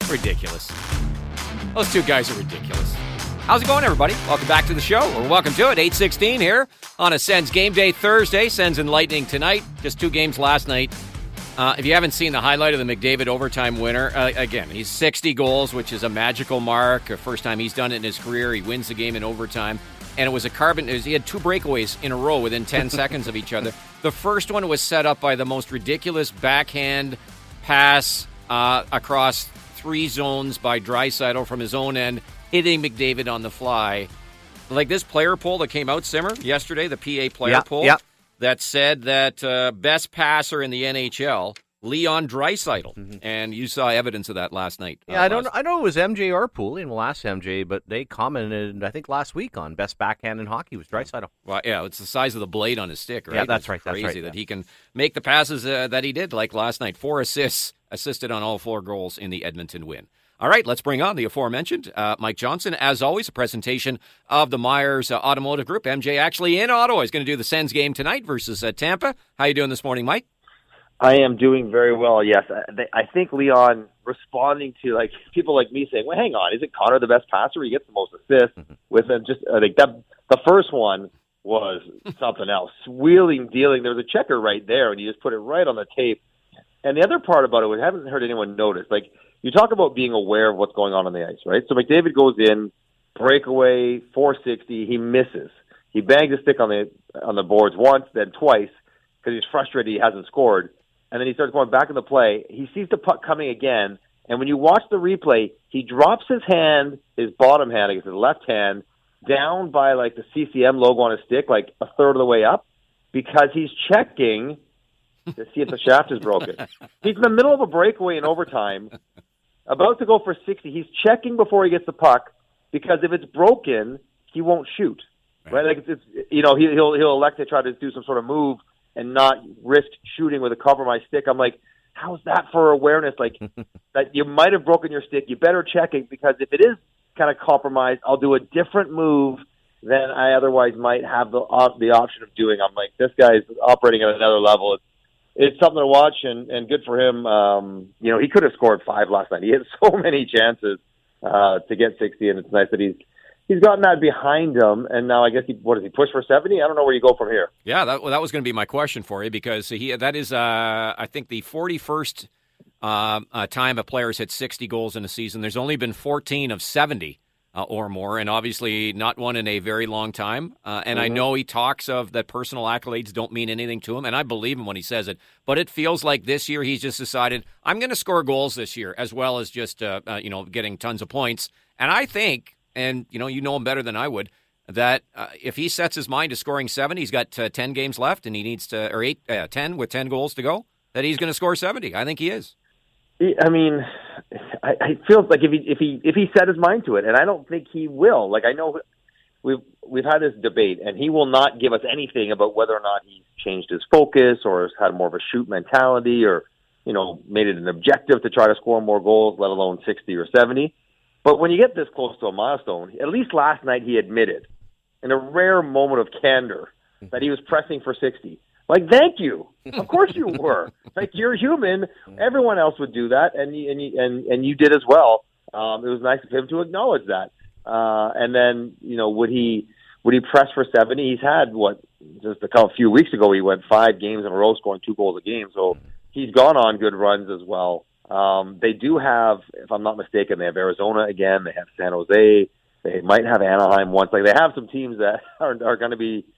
Ridiculous. Those two guys are ridiculous. How's it going, everybody? Welcome back to the show, or welcome to it. 8:16 here on a Sens Game Day Thursday. Sens and Lightning tonight. Just 2 games last night. If you haven't seen the highlight of the McDavid overtime winner, again, he's 60 goals, which is a magical mark. First time he's done it in his career. He wins the game in overtime. And it was he had 2 breakaways in a row within 10 seconds of each other. The first one was set up by the most ridiculous backhand pass across 3 zones by Draisaitl from his own end, hitting McDavid on the fly. Like this player poll that came out, Simmer, yesterday, the PA player poll, that said that best passer in the NHL, Leon Draisaitl. Mm-hmm. And you saw evidence of that last night. Yeah, I know it was MJ or Pooley, and we'll ask MJ, but they commented, I think, last week on best backhand in hockey was Draisaitl. Well, yeah, it's the size of the blade on his stick, right? Yeah, that's right. Crazy that's right, that he can make the passes that he did, like last night. 4 assists, assisted on all 4 goals in the Edmonton win. All right, let's bring on the aforementioned Mike Johnson. As always, a presentation of the Myers Automotive Group. MJ actually in Ottawa. He's going to do the Sens game tonight versus Tampa. How you doing this morning, Mike? I am doing very well, yes. I think Leon responding to like people like me saying, well, hang on, isn't Connor the best passer? He gets the most assists with him. Just I think that the first one was something else. Wheeling, dealing. There was a checker right there, and you just put it right on the tape. And the other part about it, we haven't heard anyone notice, like, you talk about being aware of what's going on the ice, right? So McDavid goes in, breakaway, 460, he misses. He bangs a stick on the boards once, then twice, because he's frustrated he hasn't scored. And then he starts going back in the play. He sees the puck coming again, and when you watch the replay, he drops his hand, his bottom hand, I guess his left hand, down by like the CCM logo on his stick, like a third of the way up, because he's checking to see if the shaft is broken. He's in the middle of a breakaway in overtime, about to go for 60. He's checking before he gets the puck, because if it's broken, he won't shoot. Right? Like it's he'll elect to try to do some sort of move and not risk shooting with a compromised stick. I'm like, how's that for awareness? Like that you might have broken your stick. You better check it, because if it is kind of compromised, I'll do a different move than I otherwise might have the option of doing. I'm like, this guy's operating at another level. It's something to watch, and good for him. He could have scored 5 last night. He had so many chances to get 60, and it's nice that he's gotten that behind him, and now I guess he push for 70? I don't know where you go from here. Yeah, that was going to be my question for you, because that is, I think, the 41st time a player's hit 60 goals in a season. There's only been 14 of 70 or more, and obviously not one in a very long time. And I know he talks of that personal accolades don't mean anything to him, and I believe him when he says it. But it feels like this year he's just decided, I'm going to score goals this year, as well as just getting tons of points. And I think, and you know him better than I would, that if he sets his mind to scoring 70, he's got 10 games left, and he needs to, or 10 with 10 goals to go, that he's going to score 70. I think he is. I mean, I feel like if he set his mind to it, and I don't think he will. Like, I know we've had this debate, and he will not give us anything about whether or not he's changed his focus or has had more of a shoot mentality, or made it an objective to try to score more goals, let alone 60 or 70. But when you get this close to a milestone, at least last night he admitted, in a rare moment of candor, that he was pressing for 60. Like, thank you. Of course you were. Like, you're human. Everyone else would do that, and you did as well. It was nice of him to acknowledge that. And then, would he press for 70? He's had just a few weeks ago he went 5 games in a row scoring 2 goals a game. So he's gone on good runs as well. They do have, if I'm not mistaken, they have Arizona again. They have San Jose. They might have Anaheim once. Like, they have some teams that are going to be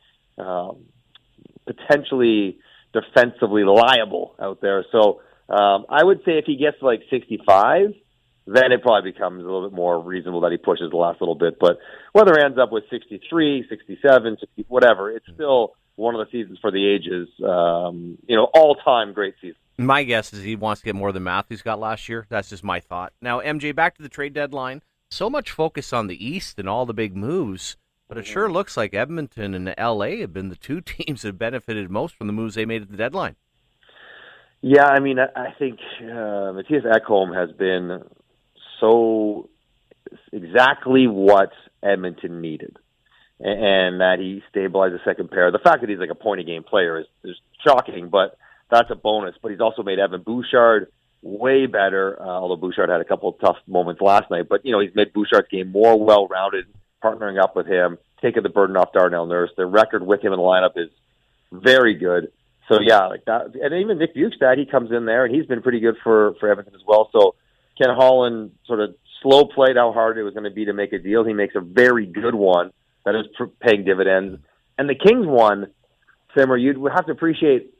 potentially defensively liable out there. So I would say if he gets like 65, then it probably becomes a little bit more reasonable that he pushes the last little bit. But whether it ends up with 63, 67, 60, whatever, it's still one of the seasons for the ages. All-time great season. My guess is he wants to get more than Matthews got last year. That's just my thought. Now, MJ, back to the trade deadline. So much focus on the East and all the big moves. But it sure looks like Edmonton and L.A. have been the 2 teams that benefited most from the moves they made at the deadline. Yeah, I mean, I think Matthias Ekholm has been so exactly what Edmonton needed, and that he stabilized the second pair. The fact that he's like a point-a-game player is shocking, but that's a bonus. But he's also made Evan Bouchard way better, although Bouchard had a couple of tough moments last night. But, he's made Bouchard's game more well-rounded, partnering up with him, taking the burden off Darnell Nurse. Their record with him in the lineup is very good. So, yeah, like that. And even Nick Bjugstad, he comes in there, and he's been pretty good for Edmonton as well. So Ken Holland sort of slow played how hard it was going to be to make a deal. He makes a very good one that is paying dividends. And the Kings one, Simmer, you'd have to appreciate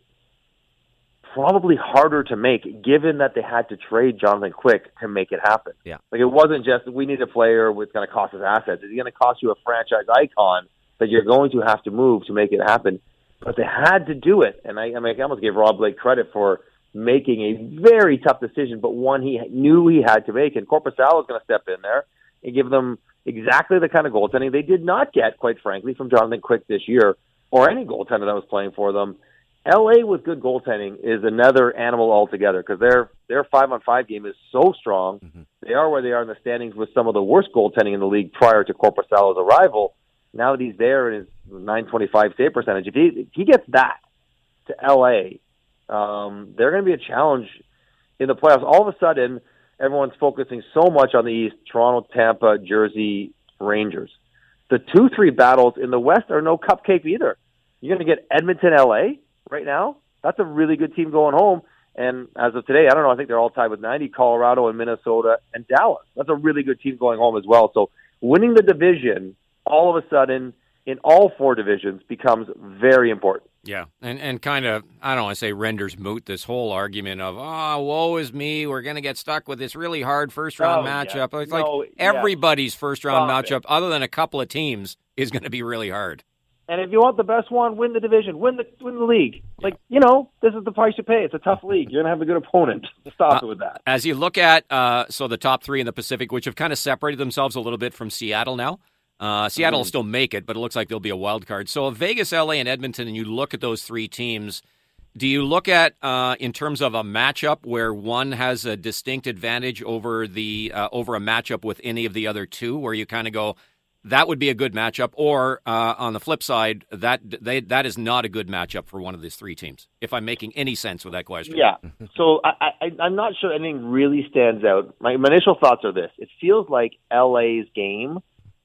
probably harder to make, given that they had to trade Jonathan Quick to make it happen. Yeah. Like, it wasn't just, we need a player with going to cost us assets. It's going to cost you a franchise icon that you're going to have to move to make it happen. But they had to do it. And I almost gave Rob Blake credit for making a very tough decision, but one he knew he had to make. And Korpisalo was going to step in there and give them exactly the kind of goaltending they did not get, quite frankly, from Jonathan Quick this year, or any goaltender that was playing for them. LA with good goaltending is another animal altogether, because their 5-on-5 game is so strong. Mm-hmm. They are where they are in the standings with some of the worst goaltending in the league prior to Korpisalo's arrival. Now that he's there and his .925 save percentage, if he gets that to LA, they're going to be a challenge in the playoffs. All of a sudden, everyone's focusing so much on the East: Toronto, Tampa, Jersey, Rangers. The 2-3 battles in the West are no cupcake either. You're going to get Edmonton, LA right now. That's a really good team going home. And as of today, I don't know, I think they're all tied with 90, Colorado and Minnesota and Dallas. That's a really good team going home as well. So winning the division all of a sudden in all four divisions becomes very important. Yeah, and kind of, I don't want to say renders moot this whole argument of, woe is me, we're going to get stuck with this really hard first-round matchup. Yeah. It's everybody's first-round matchup, other than a couple of teams, is going to be really hard. And if you want the best one, win the division, win the league. Yeah. This is the price you pay. It's a tough league. You're going to have a good opponent. Stop it with that. As you look at, the top three in the Pacific, which have kind of separated themselves a little bit from Seattle now. Seattle will still make it, but it looks like they'll be a wild card. So if Vegas, LA, and Edmonton, and you look at those three teams, do you look at, in terms of a matchup, where one has a distinct advantage over a matchup with any of the other two, where you kind of go, that would be a good matchup, or on the flip side, that is not a good matchup for one of these three teams, if I'm making any sense with that question? Yeah. So I'm not sure anything really stands out. My initial thoughts are this. It feels like LA's game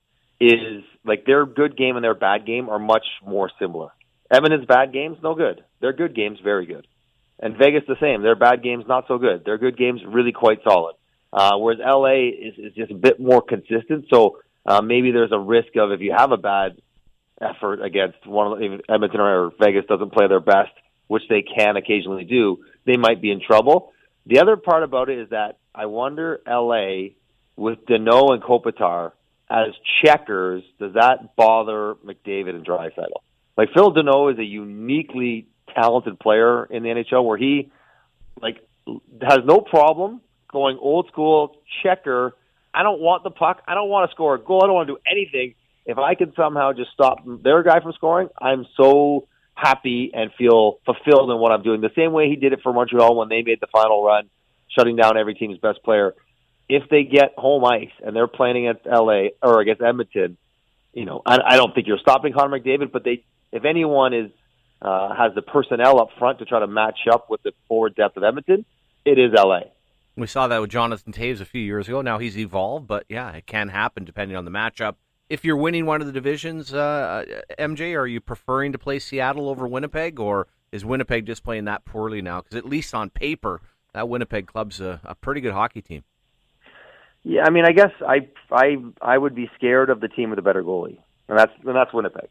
is like their good game and their bad game are much more similar. Edmonton's bad games, no good. Their good games, very good. And Vegas, the same. Their bad games, not so good. Their good games, really quite solid. Whereas LA is just a bit more consistent. So maybe there's a risk of, if you have a bad effort against if Edmonton or Vegas doesn't play their best, which they can occasionally do, they might be in trouble. The other part about it is that I wonder, LA, with Deneau and Kopitar as checkers, does that bother McDavid and Draisaitl? Like, Phil Deneau is a uniquely talented player in the NHL, where he has no problem going old school checker. I don't want the puck. I don't want to score a goal. I don't want to do anything. If I can somehow just stop their guy from scoring, I'm so happy and feel fulfilled in what I'm doing. The same way he did it for Montreal when they made the final run, shutting down every team's best player. If they get home ice and they're playing against LA or against Edmonton, I don't think you're stopping Connor McDavid, but if anyone has the personnel up front to try to match up with the forward depth of Edmonton, it is LA. We saw that with Jonathan Toews a few years ago. Now he's evolved, but yeah, it can happen depending on the matchup. If you're winning one of the divisions, MJ, are you preferring to play Seattle over Winnipeg, or is Winnipeg just playing that poorly now? Because at least on paper, that Winnipeg club's a pretty good hockey team. Yeah, I mean, I guess I would be scared of the team with a better goalie, and that's Winnipeg.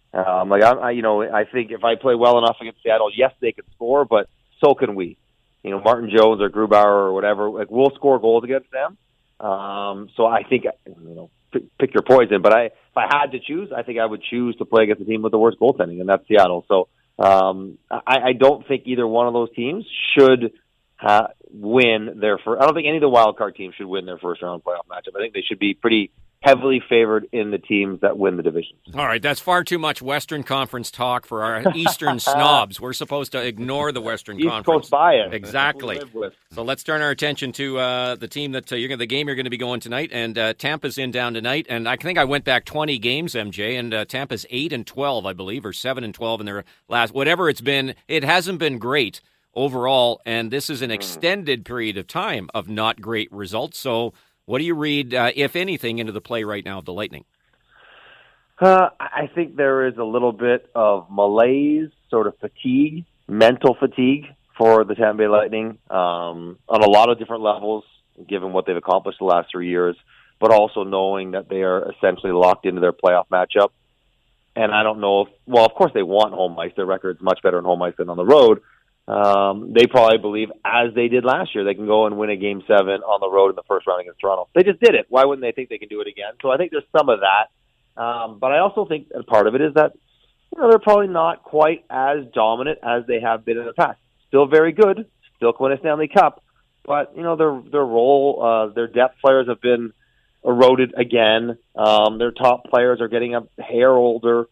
I think if I play well enough against Seattle, yes, they can score, but so can we. Martin Jones or Grubauer or whatever, we'll score goals against them. So I think, pick your poison. But if I had to choose, I think I would choose to play against the team with the worst goaltending, and that's Seattle. So I don't think either one of those teams should win their first. I don't think any of the wild card teams should win their first round playoff matchup. I think they should be pretty heavily favored in the teams that win the divisions. All right, that's far too much Western Conference talk for our Eastern snobs. We're supposed to ignore the Western Conference. East Coast bias. Exactly. So let's turn our attention to the team that the game you're going to be going tonight, and Tampa's in down tonight. And I think I went back 20 games, MJ, and Tampa's 8-12, I believe, or 7-12 in their last. Whatever it's been, it hasn't been great. overall, and this is an extended period of time of not great results. So what do you read, if anything, into the play right now of the Lightning? I think there is a little bit of malaise, sort of fatigue, mental fatigue for the Tampa Bay Lightning on a lot of different levels, given what they've accomplished the last 3 years, but also knowing that they are essentially locked into their playoff matchup. And I don't know well, of course they want home ice. Their record's much better on home ice than on the road. They probably believe, as they did last year, they can go and win a Game 7 on the road in the first round against Toronto. They just did it. Why wouldn't they think they can do it again? So I think there's some of that. But I also think part of it is that they're probably not quite as dominant as they have been in the past. Still very good, still win a Stanley Cup, but their role, their depth players have been eroded again. Their top players are getting a hair older.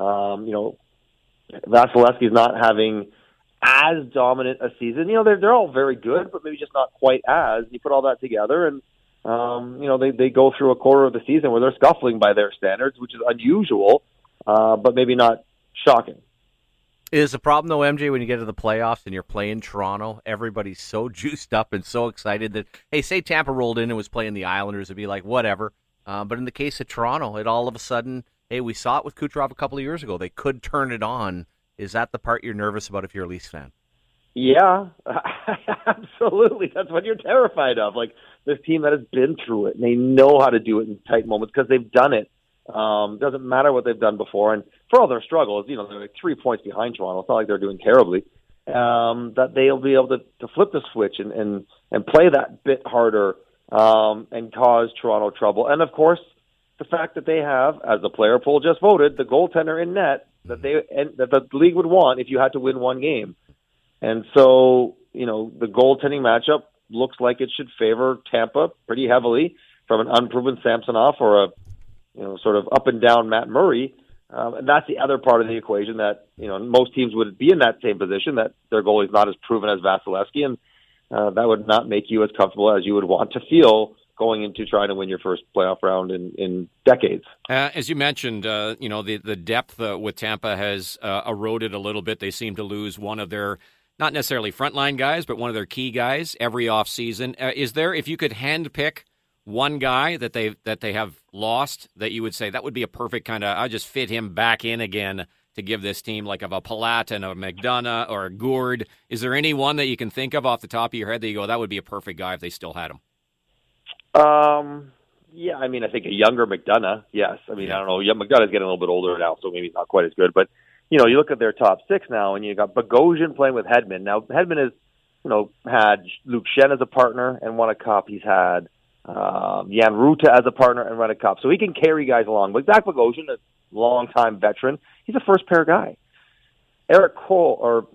Vasilevsky's not having as dominant a season. They're all very good, but maybe just not quite as. You put all that together, and they go through a quarter of the season where they're scuffling by their standards, which is unusual, but maybe not shocking. Is the problem, though, MJ, when you get to the playoffs and you're playing Toronto, everybody's so juiced up and so excited that, hey, say Tampa rolled in and was playing the Islanders, it'd be like, whatever. But in the case of Toronto, it all of a sudden, hey, we saw it with Kucherov a couple of years ago. They could turn it on. Is that the part you're nervous about if you're a Leafs fan? Yeah, absolutely. That's what you're terrified of. Like, this team that has been through it, and they know how to do it in tight moments because they've done it. Doesn't matter what they've done before. And for all their struggles, they're like 3 points behind Toronto. It's not like they're doing terribly. That they'll be able to flip the switch and play that bit harder and cause Toronto trouble. And, of course, the fact that they have, as the player poll just voted, the goaltender in net that the league would want if you had to win one game. And so, the goaltending matchup looks like it should favor Tampa pretty heavily from an unproven Samsonov or a sort of up and down Matt Murray. And that's the other part of the equation that, most teams would be in that same position, that their goalie is not as proven as Vasilevsky, and that would not make you as comfortable as you would want to feel going into trying to win your first playoff round in decades. As you mentioned, the depth with Tampa has eroded a little bit. They seem to lose one of their, not necessarily frontline guys, but one of their key guys every offseason. Is there, if you could handpick one guy that they have lost that you would say that would be a perfect kind of, I just fit him back in again to give this team, like of a Palat and a McDonough or a Gourde? Is there any one that you can think of off the top of your head that you go, that would be a perfect guy if they still had him? Yeah, I think a younger McDonough, yes. I don't know. Yeah, McDonough's getting a little bit older now, so maybe not quite as good. But, you look at their top six now, and you got Bogosian playing with Hedman. Now, Hedman has, had Luke Schenn as a partner and won a cup. He's had Jan Rutta as a partner and won a cup. So he can carry guys along. But Zach Bogosian, a longtime veteran, he's a first-pair guy. Ian Cole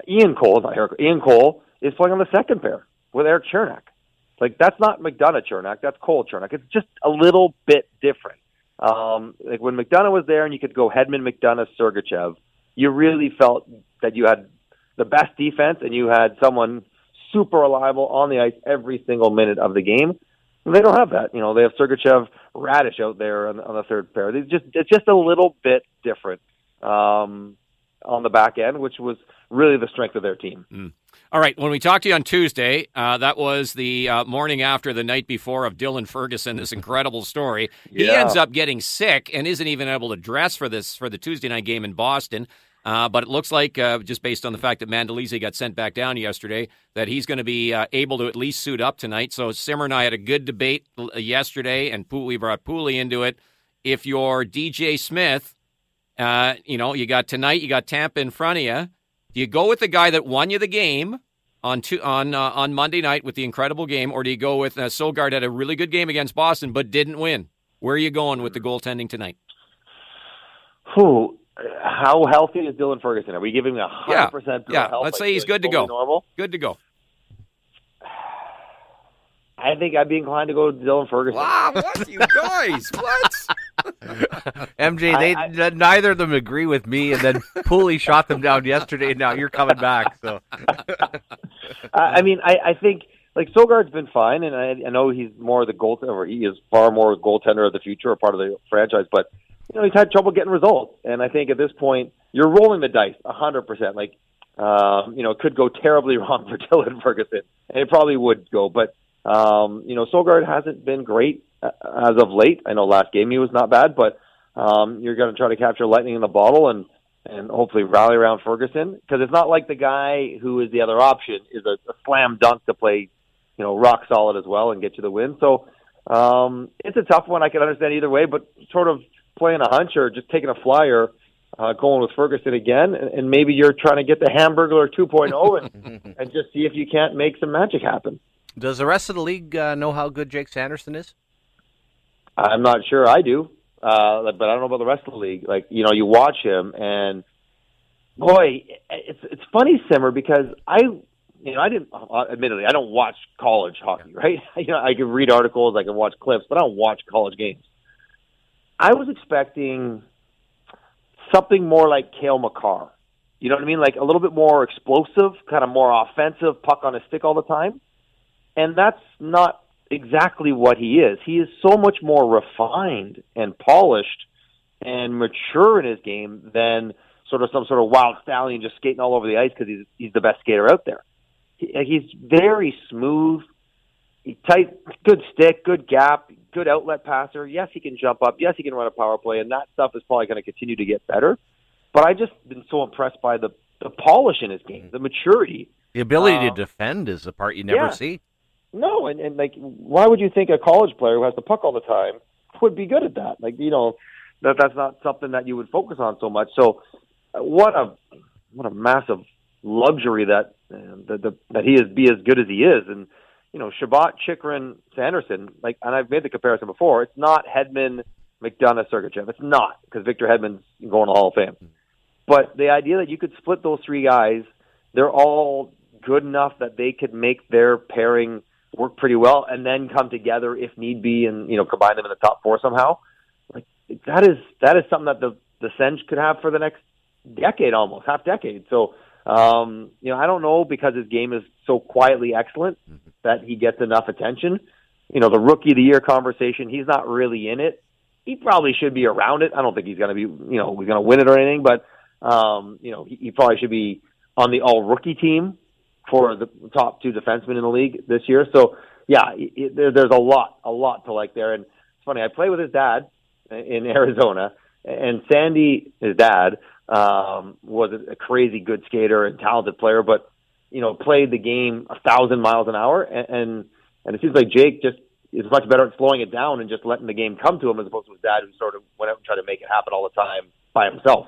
is playing on the second pair with Erik Chernak. Like, that's not McDonough Chernak, that's Cole Chernak. It's just a little bit different. Like when McDonough was there and you could go Hedman, McDonough, Sergachev, you really felt that you had the best defense and you had someone super reliable on the ice every single minute of the game. And they don't have that. They have Sergachev, Radish out there on the third pair. It's just a little bit different on the back end, which was really the strength of their team. Mm. All right, when we talked to you on Tuesday, that was the morning after the night before of Dylan Ferguson, this incredible story. He ends up getting sick and isn't even able to dress for the Tuesday night game in Boston. But it looks like, just based on the fact that Mandolese got sent back down yesterday, that he's going to be able to at least suit up tonight. So Simmer and I had a good debate yesterday, and we brought Pooley into it. If you're DJ Smith, you got tonight, you got Tampa in front of you. Do you go with the guy that won you the game on Monday night with the incredible game, or do you go with Sogard had a really good game against Boston but didn't win? Where are you going with the goaltending tonight? How healthy is Dylan Ferguson? Are we giving him 100% health? Let's say he's good to go. Normal? Good to go. I think I'd be inclined to go with Dylan Ferguson. Wow, what? You guys, what? MJ, neither of them agree with me, and then Pooley shot them down yesterday, and now you're coming back. So, I think, like, Sogard's been fine, and I know he's more the goaltender, or he is far more goaltender of the future, or part of the franchise, but, he's had trouble getting results, and I think at this point, you're rolling the dice 100%. Like, It could go terribly wrong for Dylan Ferguson, and it probably would go. But Sogaard hasn't been great as of late. I know last game he was not bad, but you're going to try to capture lightning in the bottle and hopefully rally around Ferguson, because it's not like the guy who is the other option is a slam dunk to play, rock solid as well and get you the win. So it's a tough one. I can understand either way, but sort of playing a hunch or just taking a flyer, going with Ferguson again, and maybe you're trying to get the Hamburglar 2.0 and just see if you can't make some magic happen. Does the rest of the league know how good Jake Sanderson is? I'm not sure. I do. But I don't know about the rest of the league. You watch him, and boy, it's funny, Simmer, because I didn't, admittedly, I don't watch college hockey, right? I can read articles, I can watch clips, but I don't watch college games. I was expecting something more like Cale Makar. You know what I mean? Like a little bit more explosive, kind of more offensive, puck on his stick all the time. And that's not exactly what he is. He is so much more refined and polished and mature in his game than sort of some sort of wild stallion just skating all over the ice because he's the best skater out there. He's very smooth, tight, good stick, good gap, good outlet passer. Yes, he can jump up. Yes, he can run a power play, and that stuff is probably going to continue to get better. But I've just been so impressed by the polish in his game, the maturity. The ability to defend is the part you never see. No, and why would you think a college player who has the puck all the time would be good at that? That's not something that you would focus on so much. So, what a massive luxury that he be as good as he is. And Shabbat, Chychrun, Sanderson, and I've made the comparison before. It's not Hedman, McDonough, Sergachev. It's not, because Victor Hedman's going to the Hall of Fame. But the idea that you could split those three guys, they're all good enough that they could make their pairing work pretty well, and then come together if need be, and combine them in the top four somehow. That is something that the Sens could have for the next decade, almost half decade. So I don't know, because his game is so quietly excellent that he gets enough attention. The Rookie of the Year conversation, he's not really in it. He probably should be around it. I don't think he's going to be, he's going to win it or anything, but he probably should be on the all-rookie team for the top two defensemen in the league this year. So, yeah, there's a lot to like there. And it's funny, I play with his dad in Arizona, and Sandy, his dad, was a crazy good skater and talented player, but, played the game 1,000 miles an hour. And it seems like Jake just is much better at slowing it down and just letting the game come to him, as opposed to his dad, who sort of went out and tried to make it happen all the time by himself.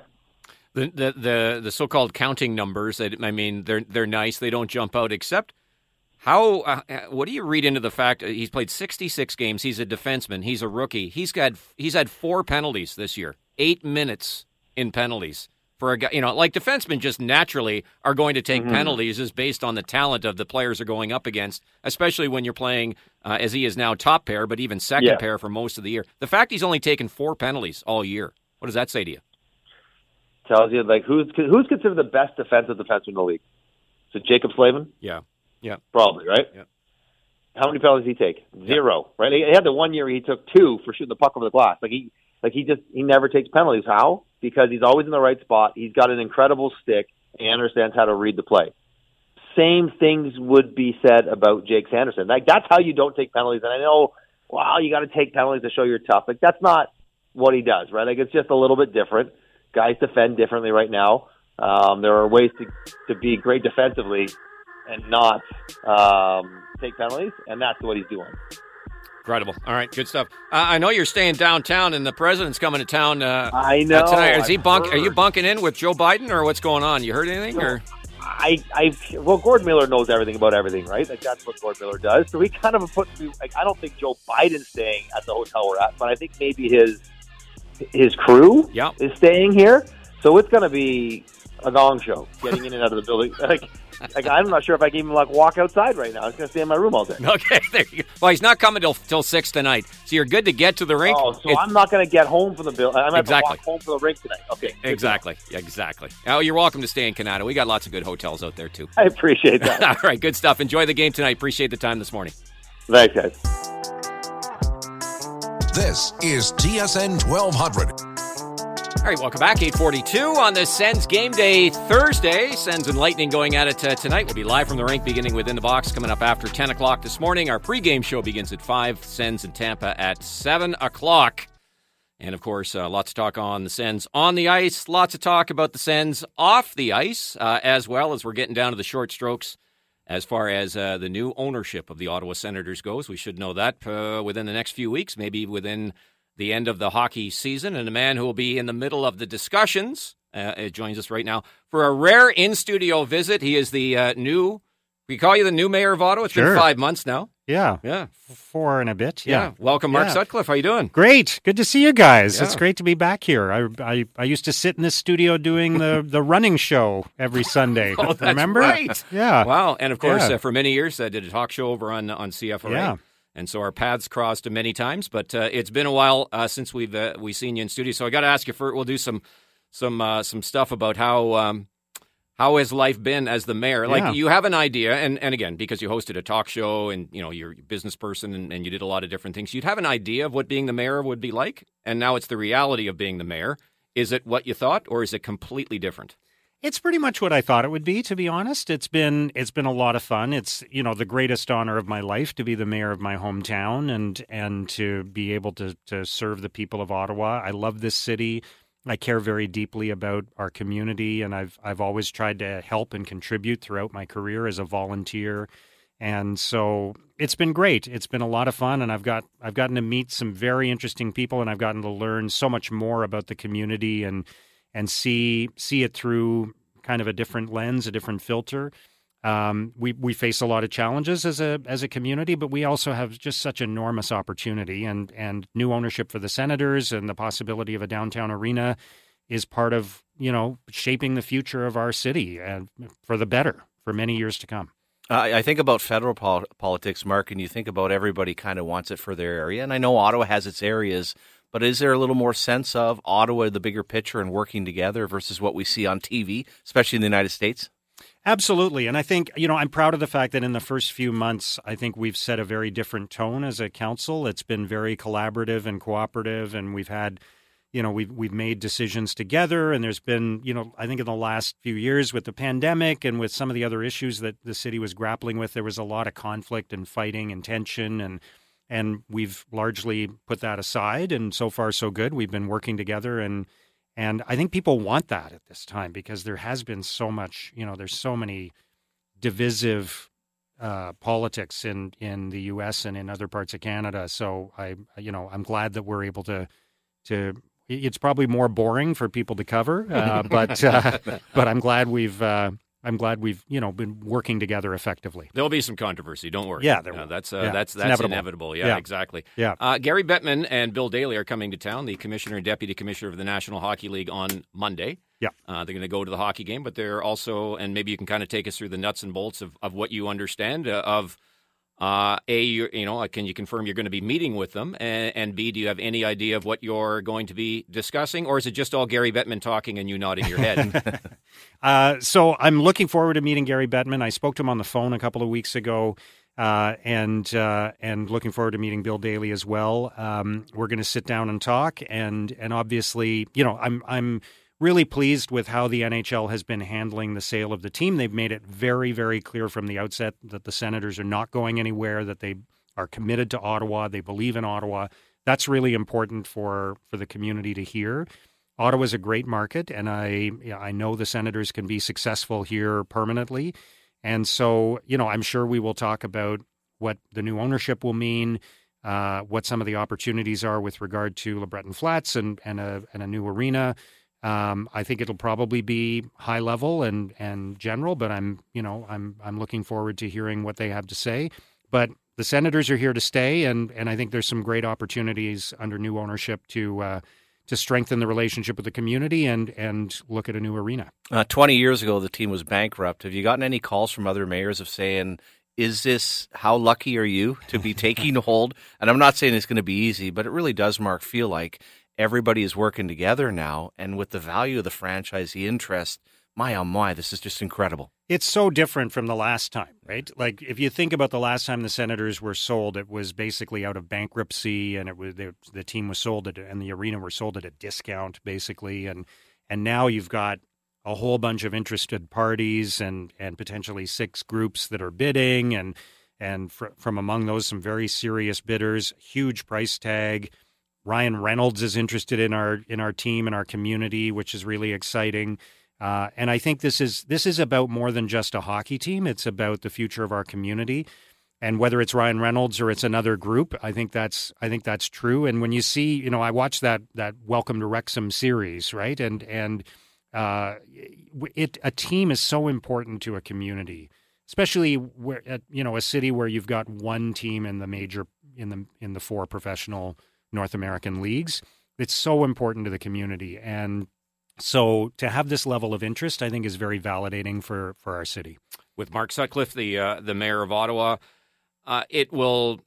The so-called counting numbers, they're nice. They don't jump out, except how what do you read into the fact he's played 66 games, he's a defenseman, he's a rookie. He's had 4 penalties this year, 8 minutes in penalties. For a guy, defensemen just naturally are going to take penalties is based on the talent of the players they're going up against, especially when you're playing, as he is now, top pair, but even second pair for most of the year. The fact he's only taken 4 penalties all year, what does that say to you? Tells you who's considered the best defensive defenseman in the league? Is it Jacob Slavin? Yeah, probably, right? Yeah. How many penalties did he take? 0, right? He had the 1 year he took 2 for shooting the puck over the glass. He never takes penalties. How? Because he's always in the right spot. He's got an incredible stick and he understands how to read the play. Same things would be said about Jake Sanderson. That's how you don't take penalties. And I know, you got to take penalties to show you're tough. That's not what he does, right? It's just a little bit different. Guys defend differently right now. There are ways to be great defensively and not take penalties, and that's what he's doing. Incredible. All right, good stuff. I know you're staying downtown, and the president's coming to town. I know. Tonight. Are you bunking in with Joe Biden, or what's going on? You heard anything? Or Gord Miller knows everything about everything, right? That's what Gord Miller does. So he kind of put me. I don't think Joe Biden's staying at the hotel we're at, but I think maybe his crew is staying here. So it's going to be a gong show getting in and out of the building. I'm not sure if I can even walk outside right now. I'm going to stay in my room all day. Okay, there you go. Well, he's not coming till 6 tonight, so you're good to get to the rink. Oh, so I'm not going to get home from the building. I'm going to have to walk home from the rink tonight. Okay. Exactly. Oh, you're welcome to stay in Canada. We got lots of good hotels out there, too. I appreciate that. All right, good stuff. Enjoy the game tonight. Appreciate the time this morning. Thanks, guys. This is TSN 1200. All right, welcome back. 8:42 on the Sens Game Day Thursday. Sens and Lightning going at it tonight. We'll be live from the rink beginning within the box coming up after 10 o'clock this morning. Our pregame show begins at 5. Sens in Tampa at 7 o'clock. And, of course, lots of talk on the Sens on the ice. Lots of talk about the Sens off the ice, as well as we're getting down to the short strokes as far as the new ownership of the Ottawa Senators goes. We should know that within the next few weeks, maybe within the end of the hockey season. And a man who will be in the middle of the discussions joins us right now for a rare in-studio visit. He is the we call you the new mayor of Ottawa. It's been 5 months now. Yeah. 4 and a bit. Yeah. Welcome, Mark Sutcliffe. How you doing? Great. Good to see you guys. It's great to be back here. I used to sit in this studio doing the running show every Sunday. Oh, that's remember? Right. Yeah. Wow. And, of course, for many years, I did a talk show over on CFRA. Yeah. And so our paths crossed many times, but it's been a while since we've seen you in studio. So I got to ask you we'll do some stuff about how has life been as the mayor. Like you have an idea, and again, because you hosted a talk show and you're a business person and you did a lot of different things, you'd have an idea of what being the mayor would be like. And now it's the reality of being the mayor. Is it what you thought, or is it completely different? It's pretty much what I thought it would be, to be honest. It's been a lot of fun. It's, the greatest honor of my life to be the mayor of my hometown and to be able to serve the people of Ottawa. I love this city. I care very deeply about our community, and I've always tried to help and contribute throughout my career as a volunteer. And so it's been great. It's been a lot of fun, and I've gotten to meet some very interesting people, and I've gotten to learn so much more about the community and see it through kind of a different lens, a different filter. We face a lot of challenges as a community, but we also have just such enormous opportunity, and new ownership for the Senators and the possibility of a downtown arena is part of, shaping the future of our city and for the better for many years to come. I think about federal politics, Mark, and you think about everybody kind of wants it for their area. And I know Ottawa has its areas, but is there a little more sense of Ottawa, the bigger picture, and working together versus what we see on TV, especially in the United States? Absolutely. And I think, I'm proud of the fact that in the first few months, I think we've set a very different tone as a council. It's been very collaborative and cooperative, and we've had, we've made decisions together. And there's been, I think in the last few years with the pandemic and with some of the other issues that the city was grappling with, there was a lot of conflict and fighting and tension, and we've largely put that aside. And so far, so good. We've been working together, and I think people want that at this time because there has been so much, there's so many divisive politics in the U.S. and in other parts of Canada. So I'm glad that we're able to. It's probably more boring for people to cover, but I'm glad we've been working together effectively. There'll be some controversy. Don't worry. Yeah, there will. That's inevitable. Yeah, exactly. Yeah. Gary Bettman and Bill Daly are coming to town, the commissioner and deputy commissioner of the National Hockey League, on Monday. Yeah. They're going to go to the hockey game, but they're also, and maybe you can kind of take us through the nuts and bolts of what you understand can you confirm you're going to be meeting with them? And B, do you have any idea of what you're going to be discussing? Or is it just all Gary Bettman talking and you nodding your head? So I'm looking forward to meeting Gary Bettman. I spoke to him on the phone a couple of weeks ago, and looking forward to meeting Bill Daly as well. We're going to sit down and talk, and obviously, I'm really pleased with how the NHL has been handling the sale of the team. They've made it very, very clear from the outset that the Senators are not going anywhere, that they are committed to Ottawa. They believe in Ottawa. That's really important for the community to hear. Ottawa is a great market, and I know the Senators can be successful here permanently. And so, I'm sure we will talk about what the new ownership will mean, what some of the opportunities are with regard to LeBreton Flats and a new arena. I think it'll probably be high level and general, but I'm looking forward to hearing what they have to say. But the Senators are here to stay, and I think there's some great opportunities under new ownership to strengthen the relationship with the community and look at a new arena. 20 years ago, the team was bankrupt. Have you gotten any calls from other mayors of saying, how lucky are you to be taking hold? And I'm not saying it's going to be easy, but it really does, Mark, feel like everybody is working together now, and with the value of the franchise, the interest, my, oh my, this is just incredible. It's so different from the last time, right? Like, if you think about the last time the Senators were sold, it was basically out of bankruptcy, and it was the team was sold and the arena were sold at a discount, basically, and now you've got a whole bunch of interested parties and potentially 6 groups that are bidding, and from among those, some very serious bidders, huge price tag. Ryan Reynolds is interested in our team and our community, which is really exciting. And I think this is about more than just a hockey team. It's about the future of our community, and whether it's Ryan Reynolds or it's another group, I think that's true. And when you see, I watched that Welcome to Wrexham series, right? And a team is so important to a community, especially where a city where you've got one team in the 4 professional North American leagues. It's so important to the community, and so to have this level of interest, I think, is very validating for our city. With Mark Sutcliffe, the mayor of Ottawa, it will,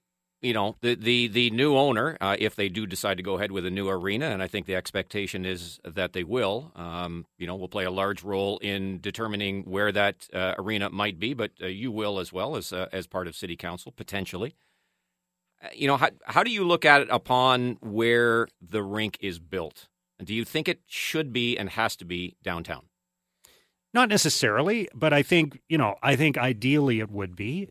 the new owner, if they do decide to go ahead with a new arena, and I think the expectation is that they will, will play a large role in determining where that arena might be, but you will as well as part of City Council, potentially. How do you look at it upon where the rink is built? Do you think it should be and has to be downtown? Not necessarily, but I think ideally it would be.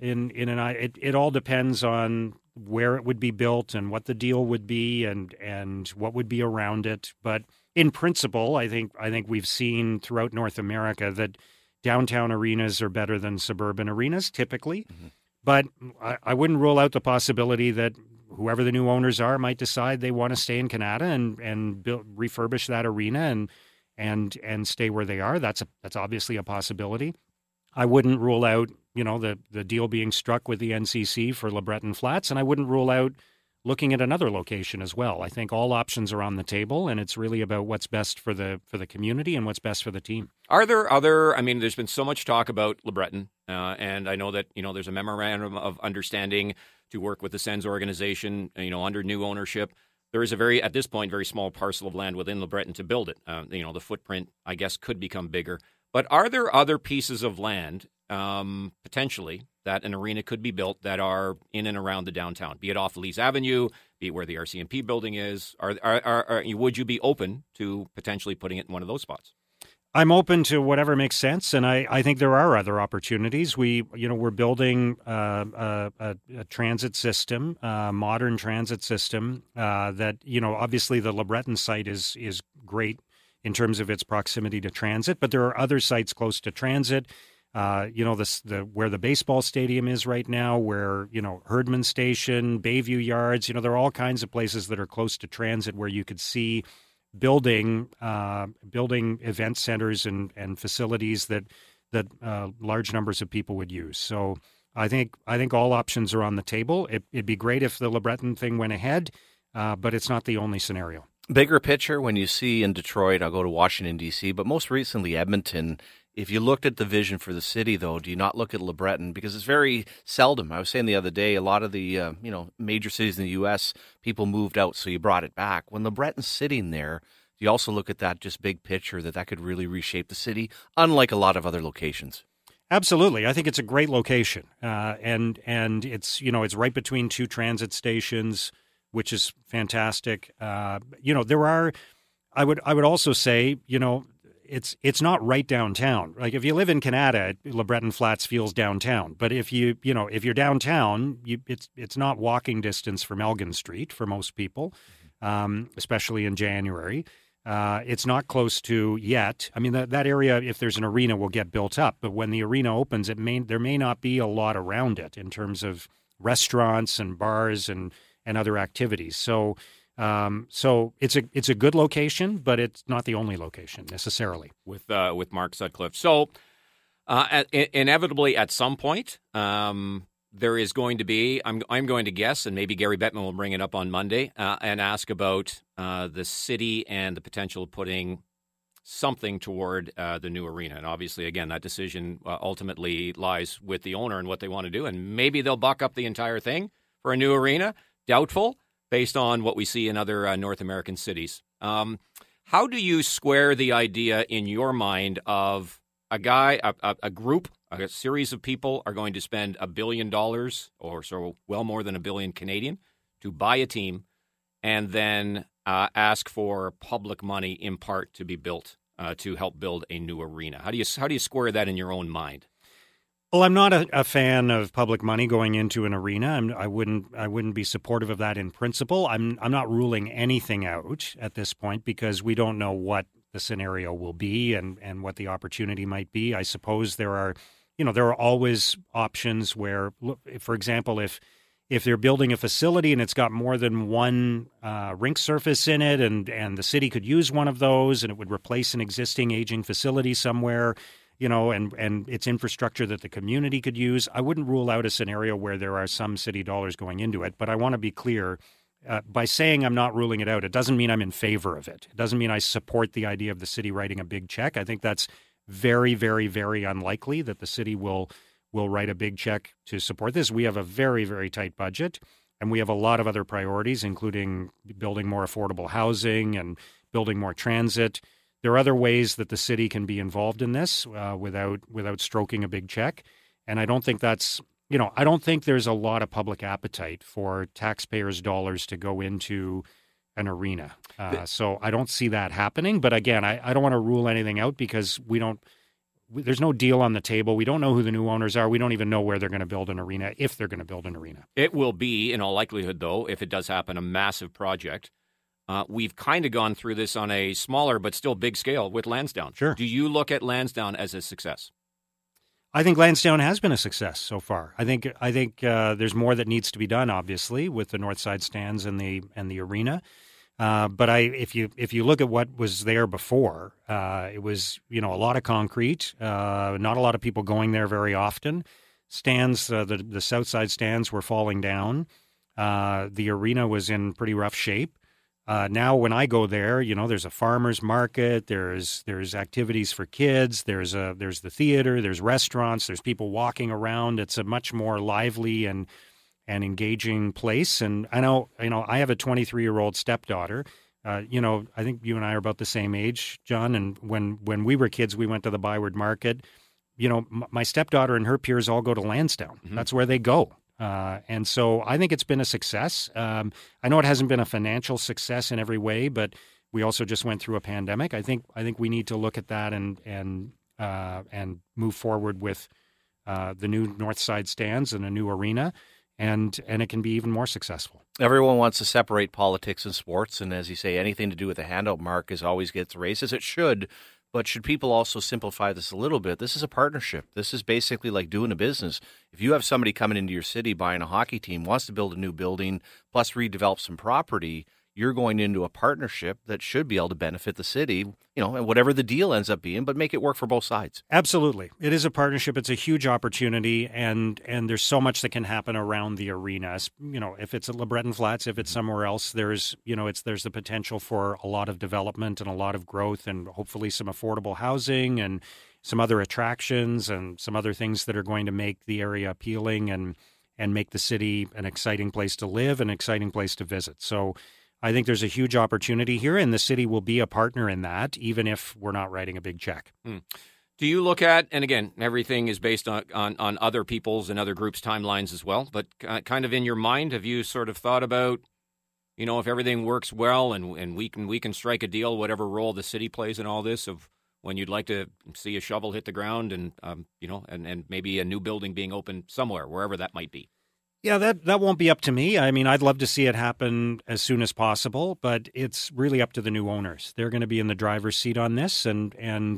It all depends on where it would be built and what the deal would be and what would be around it. But in principle, I think we've seen throughout North America that downtown arenas are better than suburban arenas typically. Mm-hmm. But I wouldn't rule out the possibility that whoever the new owners are might decide they want to stay in Canada and refurbish that arena and stay where they are. That's obviously a possibility. I wouldn't rule out the deal being struck with the NCC for LeBreton Flats, and I wouldn't rule out looking at another location as well. I think all options are on the table, and it's really about what's best for the community and what's best for the team. Are there other? I mean, there's been so much talk about LeBreton, and I know that there's a memorandum of understanding to work with the Sens organization, under new ownership. There is at this point, very small parcel of land within LeBreton to build it. The footprint, I guess, could become bigger. But are there other pieces of land, potentially, that an arena could be built that are in and around the downtown, be it off Lees Avenue, be it where the RCMP building is? Would you be open to potentially putting it in one of those spots? I'm open to whatever makes sense, and I think there are other opportunities. We're building a transit system, modern transit system that obviously the LeBreton site is great in terms of its proximity to transit, but there are other sites close to transit. Where the baseball stadium is right now, where Herdman Station, Bayview Yards, there are all kinds of places that are close to transit where you could see building event centers and facilities that large numbers of people would use. So I think all options are on the table. It'd be great if the LeBreton thing went ahead, but it's not the only scenario. Bigger picture, when you see in Detroit, I'll go to Washington, D.C., but most recently Edmonton. If you looked at the vision for the city, though, do you not look at LeBreton? Because it's very seldom. I was saying the other day, a lot of the major cities in the U.S., people moved out, so you brought it back. When LeBreton's sitting there, do you also look at that just big picture that could really reshape the city, unlike a lot of other locations? Absolutely. I think it's a great location. And it's, it's right between 2 transit stations, which is fantastic. There are, I would also say, it's not right downtown. Like if you live in Canada, LeBreton Flats feels downtown. But if you're downtown, it's not walking distance from Elgin Street for most people, especially in January. It's not close to yet. I mean, that area, if there's an arena, will get built up. But when the arena opens, there may not be a lot around it in terms of restaurants and bars and other activities. So it's a good location, but it's not the only location necessarily. With Mark Sutcliffe. So inevitably at some point, there is going to be, I'm going to guess, and maybe Gary Bettman will bring it up on Monday, and ask about the city and the potential of putting something toward the new arena. And obviously, again, that decision ultimately lies with the owner and what they want to do. And maybe they'll buck up the entire thing for a new arena. Doubtful, based on what we see in other North American cities. How do you square the idea in your mind of a group, a series of people are going to spend $1 billion or so, well more than $1 billion Canadian, to buy a team, and then ask for public money in part to be built to help build a new arena. How do you square that in your own mind? Well, I'm not a fan of public money going into an arena. I wouldn't be supportive of that in principle. I'm not ruling anything out at this point because we don't know what the scenario will be and what the opportunity might be. I suppose there are always options where, for example, if they're building a facility and it's got more than one rink surface in it and the city could use one of those and it would replace an existing aging facility somewhere, and it's infrastructure that the community could use, I wouldn't rule out a scenario where there are some city dollars going into it. But I want to be clear, by saying I'm not ruling it out, it doesn't mean I'm in favor of it. It doesn't mean I support the idea of the city writing a big check. I think that's very, very, very unlikely that the city will write a big check to support this. We have a very, very tight budget, and we have a lot of other priorities, including building more affordable housing and building more transit. There are other ways that the city can be involved in this without stroking a big check. And I don't think I don't think there's a lot of public appetite for taxpayers' dollars to go into an arena. So I don't see that happening. But again, I don't want to rule anything out because there's no deal on the table. We don't know who the new owners are. We don't even know where they're going to build an arena, if they're going to build an arena. It will be, in all likelihood, though, if it does happen, a massive project. We've kind of gone through this on a smaller but still big scale with Lansdowne. Sure. Do you look at Lansdowne as a success? I think Lansdowne has been a success so far. I think there's more that needs to be done, obviously, with the north side stands and the arena. But if you look at what was there before, it was a lot of concrete, not a lot of people going there very often. Stands, the south side stands were falling down. The arena was in pretty rough shape. Now, when I go there, there's a farmer's market, there's activities for kids, there's the theater, there's restaurants, there's people walking around. It's a much more lively and engaging place. And I know, I have a 23-year-old stepdaughter. I think you and I are about the same age, John. And when we were kids, we went to the Byward Market. My stepdaughter and her peers all go to Lansdowne. Mm-hmm. That's where they go. And so I think it's been a success. I know it hasn't been a financial success in every way, but we also just went through a pandemic. I think we need to look at that and move forward with the new north side stands and a new arena, and it can be even more successful. Everyone wants to separate politics and sports, and as you say, anything to do with the handout mark always gets raised, as it should. But should people also simplify this a little bit? This is a partnership. This is basically like doing a business. If you have somebody coming into your city buying a hockey team, wants to build a new building, plus redevelop some property, you're going into a partnership that should be able to benefit the city, and whatever the deal ends up being, but make it work for both sides. Absolutely. It is a partnership. It's a huge opportunity, and there's so much that can happen around the arena. If it's at LeBreton Flats, if it's somewhere else, there's the potential for a lot of development and a lot of growth and hopefully some affordable housing and some other attractions and some other things that are going to make the area appealing and make the city an exciting place to live, an exciting place to visit. So I think there's a huge opportunity here, and the city will be a partner in that, even if we're not writing a big check. Do you look at, and again, everything is based on other people's and other groups' timelines as well, but kind of in your mind, have you sort of thought about, if everything works well and we can strike a deal, whatever role the city plays in all this, of when you'd like to see a shovel hit the ground and, and maybe a new building being opened somewhere, wherever that might be? Yeah, that won't be up to me. I mean, I'd love to see it happen as soon as possible, but it's really up to the new owners. They're going to be in the driver's seat on this, and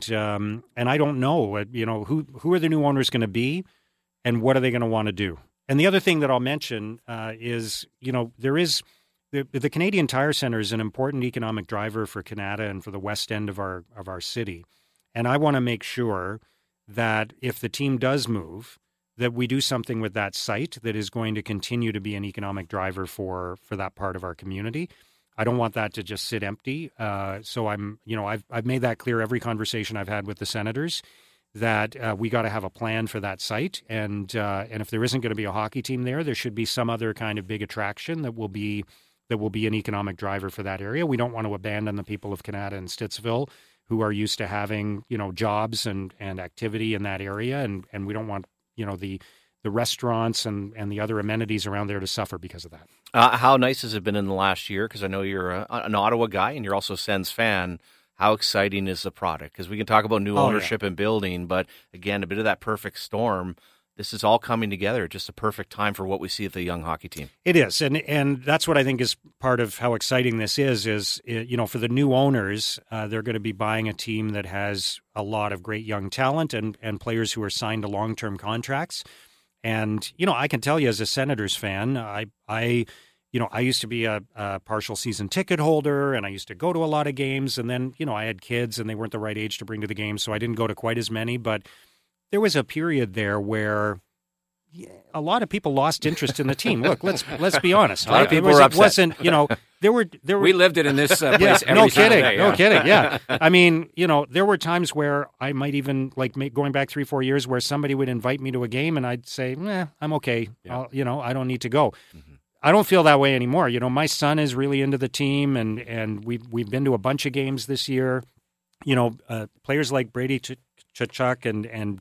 I don't know, who are the new owners going to be, and what are they going to want to do? And the other thing that I'll mention is, there is the Canadian Tire Centre is an important economic driver for Canada and for the west end of our city, and I want to make sure that if the team does move, that we do something with that site that is going to continue to be an economic driver for that part of our community. I don't want that to just sit empty. So I've made that clear every conversation I've had with the senators that we got to have a plan for that site. And if there isn't going to be a hockey team there should be some other kind of big attraction that will be an economic driver for that area. We don't want to abandon the people of Canada and Stittsville who are used to having, jobs and activity in that area. And we don't want, the restaurants and the other amenities around there to suffer because of that. How nice has it been in the last year? Because I know you're an Ottawa guy and you're also a Sens fan. How exciting is the product? Because we can talk about new ownership and building, but again, a bit of that perfect storm. This is all coming together. Just a perfect time for what we see at the young hockey team. It is, and that's what I think is part of how exciting this is for the new owners, they're going to be buying a team that has a lot of great young talent and players who are signed to long-term contracts. And, I can tell you as a Senators fan, I used to be a partial season ticket holder, and I used to go to a lot of games, and then, I had kids and they weren't the right age to bring to the games, so I didn't go to quite as many, but there was a period there where a lot of people lost interest in the team. Look, let's be honest. A lot of people were upset. It wasn't, there were. We lived it in this place every no Saturday, kidding, no kidding. Yeah, I mean, there were times where I might even going back 3-4 years where somebody would invite me to a game and I'd say, I'm okay. Yeah. I don't need to go. Mm-hmm. I don't feel that way anymore. My son is really into the team, and we've been to a bunch of games this year. Players like Brady Tkachuk and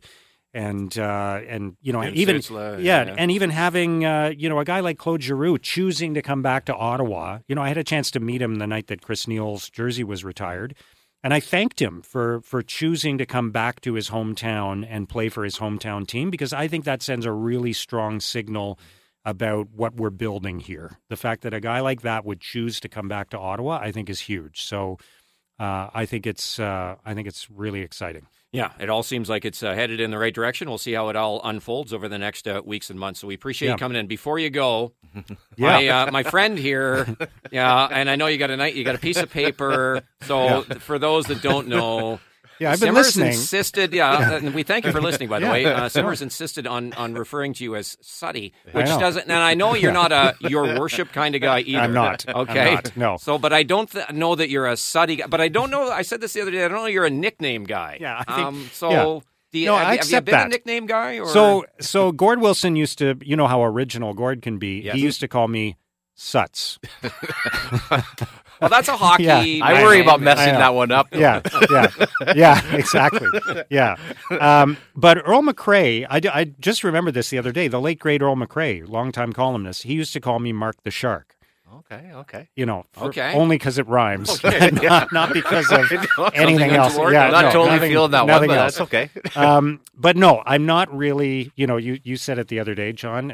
even Sitzler, and even having a guy like Claude Giroux choosing to come back to Ottawa. I had a chance to meet him the night that Chris Neal's jersey was retired, and I thanked him for choosing to come back to his hometown and play for his hometown team, because I think that sends a really strong signal about what we're building here. The fact that a guy like that would choose to come back to Ottawa, I think, is huge. So I think it's really exciting. Yeah, it all seems like it's headed in the right direction. We'll see how it all unfolds over the next weeks and months. So we appreciate you coming in. Before you go, my friend here, and I know you got a piece of paper. So for those that don't know, I've been Simmers listening. insisted, and we thank you for listening, by the way. Simmers insisted on referring to you as Suddy, which doesn't, and I know you're not your worship kind of guy either. I'm not. Okay. I'm not, no. So, but I don't know that you're a Suddy guy, but I don't know, I said this the other day, I don't know you're a nickname guy. Yeah, I think, so... I have you been that. a nickname guy? Or? So Gord Wilson used to, how original Gord can be. Yes. He used to call me Suts. Well, that's a hockey. Yeah, I worry about messing that one up. Yeah, exactly. Yeah. But Earl McRae, I just remembered this the other day. The late, great Earl McRae, longtime columnist, he used to call me Mark the Shark. Okay. Only because it rhymes, Okay. not because of anything else. Yeah, Not totally feeling that one, but else. that's okay. But no, I'm not really. You said it the other day, John.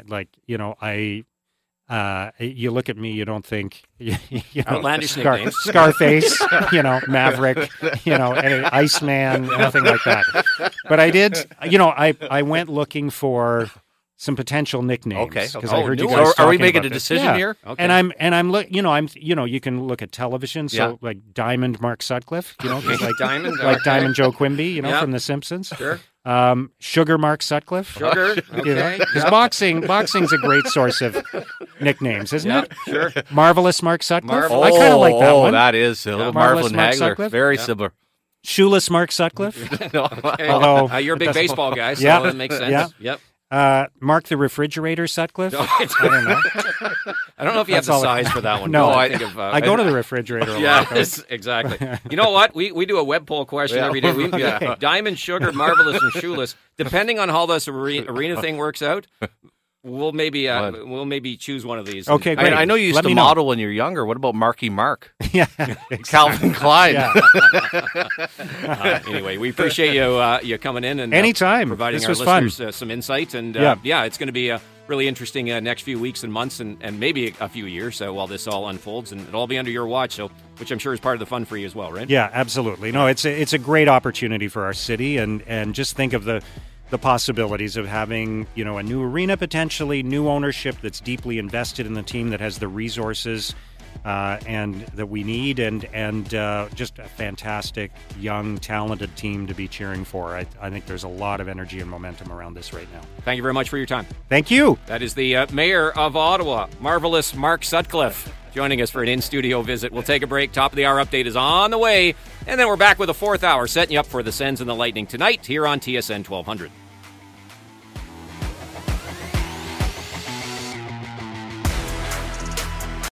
You look at me, you don't think Outlandish nicknames. Scarface, Maverick, Iceman, nothing like that. But I did, I went looking for some potential nicknames. Okay. Because I heard you new guys ones. Are we talking making about a this. decision here? Okay. And you can look at television. So like Diamond Mark Sutcliffe, like Diamond, like okay. Diamond Joe Quimby, Yeah. from The Simpsons. Sure. Sugar Mark Sutcliffe. Sugar. Okay. Because boxing's a great source of nicknames, isn't it? Sure. Marvelous Mark Sutcliffe. Marvelous. I kind of like that one. That is a little Marvelous Marvin Mark Hagler. Sutcliffe? Very similar. Shoeless Mark Sutcliffe. Okay. Although You're a big baseball guy, so Yeah. that makes sense. Yeah. Yep. Mark the Refrigerator Sutcliffe. I don't know. I don't know if you have the all- size for that one. No, but I think of, I go to the refrigerator a lot. Yes, exactly. You know what? We do a web poll question every day. Diamond, Sugar, Marvelous, and Shoeless. Depending on how this arena thing works out, we'll maybe choose one of these. Okay, great. I know you used Let to me know. model when you were younger. What about Marky Mark? Yeah, Calvin Klein. Yeah. Anyway, we appreciate you coming in and Anytime. providing This our was fun. listeners some insight. And Yeah. it's going to be a really interesting next few weeks and months and maybe a few years while this all unfolds. And it'll all be under your watch, which I'm sure is part of the fun for you as well, right? Yeah, absolutely. No, it's a great opportunity for our city, and just think of the possibilities of having, a new arena, potentially new ownership that's deeply invested in the team, that has the resources and that we need, and just a fantastic, young, talented team to be cheering for. I think there's a lot of energy and momentum around this right now. Thank you very much for your time. Thank you. That is the mayor of Ottawa, Marvelous Mark Sutcliffe, joining us for an in-studio visit. We'll take a break. Top of the hour update is on the way. And then we're back with a fourth hour, setting you up for the Sens and the Lightning tonight here on TSN 1200.